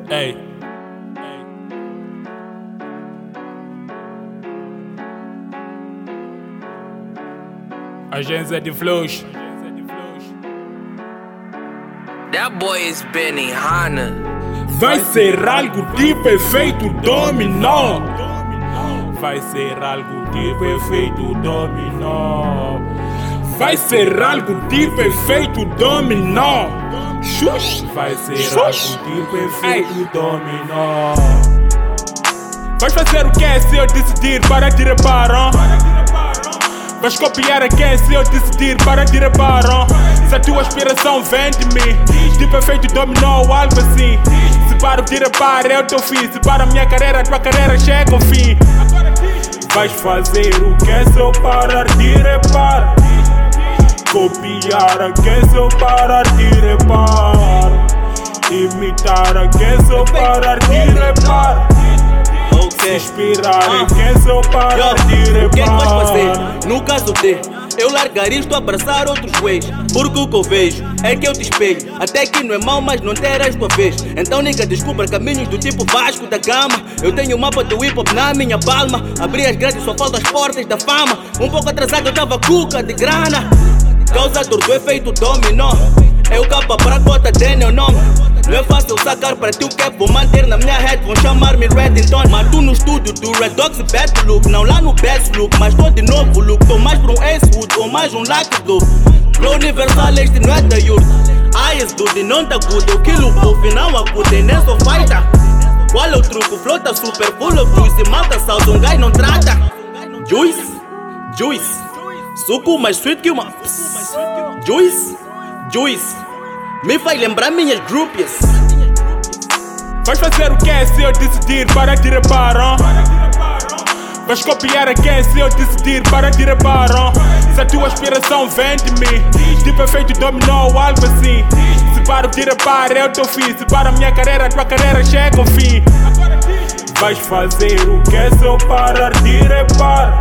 Ei. Agência de Flows. That boy is Benny Hanna. Vai ser algo tipo efeito dominó. Vai ser algo tipo efeito dominó. Vai ser algo tipo efeito dominó. Xuxa. Vai ser algo tipo efeito dominó. Vais fazer o que se eu decidir para te reparar? Vais copiar a quem se eu decidir para te reparar? Se a tua aspiração vem de mim, tipo efeito dominó ou algo assim. Se para te reparar é o teu fim. Se para a minha carreira, a tua carreira chega ao fim. Vais fazer o que se eu parar de reparar? Copiar a quem se eu parar de reparar? Imitar a quem se eu parar de reparar? Se inspirar em quem se eu parar de reparar? O que é que vais fazer? No caso de eu largar isto, abraçar outros ways. Porque o que eu vejo é que eu te espelho. Até que não é mau, mas não terás tua vez. Então nigga, descubra caminhos do tipo Vasco da Gama. Eu tenho o mapa do hip hop na minha palma. Abri as grades, só faltam as portas da fama. Um pouco atrasado, eu tava cuca de grana. Causador do efeito dominó. Eu capa pra cota, tem o nome. Não é fácil sacar para ti o que vou manter na minha head. Vão chamar-me Reddington. Mas tu no estúdio do Red Dogs e Bad Look. Não lá no Best Look, mas tô de novo look. Tô mais pra um Ace-Wood ou mais um Lucky Look. Pro Universal este não é da yurt. Ice dude não tá good. Eu kill o puff, não acude, nem sou fighter. Qual é o truque? Flota super full of juice. E mata salto, um guy não trata. Juice, juice. Suco mais sweet que uma Juice, juice. Me faz lembrar minhas groupies. Vais fazer o que se eu decidir para te reparar? Vais copiar a quem se eu decidir para te reparar? Se a tua aspiração vem de mim, tipo efeito dominó ou algo assim. Se para te reparar é o teu fim. Se para a minha carreira, a tua carreira chega ao fim. Vais fazer o que se eu parar de reparar?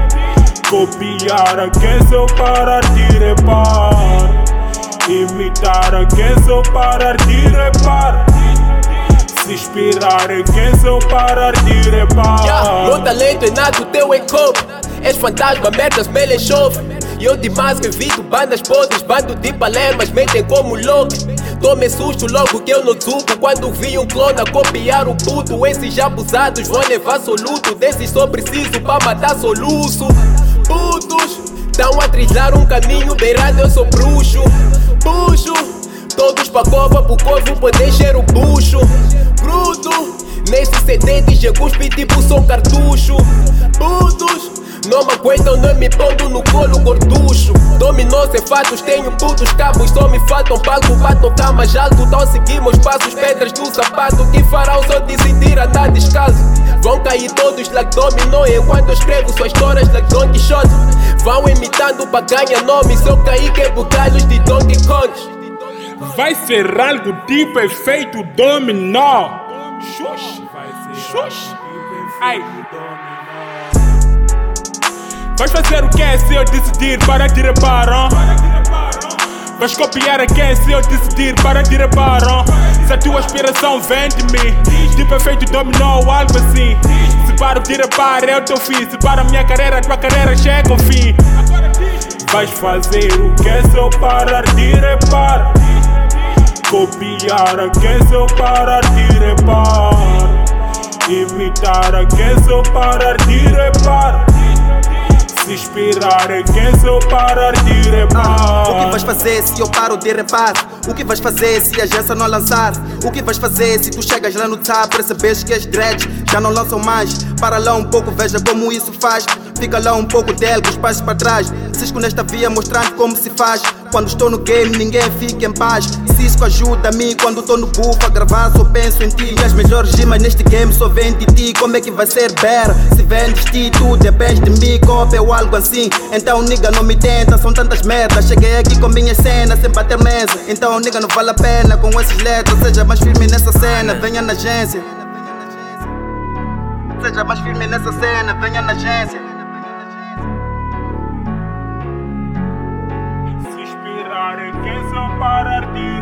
Copiar a quem se eu parar de reparar? Imitar a quem se eu parar de reparar? Se inspirar em quem se eu parar de reparar? Meu talento é nato, teu é copo. És fantasma, merdas, mele chove. E eu de máscara evito bandas podres. Bando de palemas, mentem como louco. Tome susto logo que eu não suco. Quando vi um clone a copiar o puto. Esses abusados vão levar soluto. Desses só preciso pra matar soluço. Putos, tão a trilhar um caminho beirado, eu sou bruxo. Puxo, todos pra cova, pro corvo poder encher o bucho. Bruto, nesse CD DJ cuspe tipo som cartucho. Putos, não me aguentam, não me pondo no colo gorducho. Dominó sem fatos, tenho putos cabos, só me faltam palco pra tocar mais alto. Então seguimos passos, pedras do sapato que farão só decidir andar descalço. Vão cair todos like dominó enquanto eu escrevo suas histórias like Don Quixote. Vão imitando pra ganhar nome, se eu cair quebro galhos de Donkey Kong. Vai ser algo tipo efeito dominó. Xuxa. Xuxa. Ai. Vais fazer o que se eu decidir para te reparar? Vais copiar a quem se eu decidir para te reparar? Se a tua aspiração vem de mim, tipo efeito dominó ou algo assim. Se para te reparar é o teu fim. Se para a minha carreira, a tua carreira chega ao fim. Vais fazer o que se eu parar de reparar? Copiar a quem se eu parar de reparar? Imitar a quem se eu parar de reparar? Se inspirar em quem se eu parar de reparar? O que vais fazer se eu paro de repar? O que vais fazer se a agência não lançar? O que vais fazer se tu chegas lá no top, percebes que as dreads já não lançam mais? Para lá um pouco, veja como isso faz. Fica lá um pouco dele, os passos para trás. Cisco nesta via mostrando como se faz. Quando estou no game ninguém fica em paz. Cisco ajuda-me quando estou no buff a gravar, só penso em ti. E as melhores rimas neste game só vêm de ti. Como é que vai ser better? Se vendes ti, tu depende de mim, cópia ou algo assim. Então nigga não me tenta, são tantas merdas. Cheguei aqui com minhas cenas sem bater mesa. Então nigga não vale a pena com essas letras. Seja mais firme nessa cena, venha na agência. Seja mais firme nessa cena, venha na agência. Se inspirar em quem se eu parar de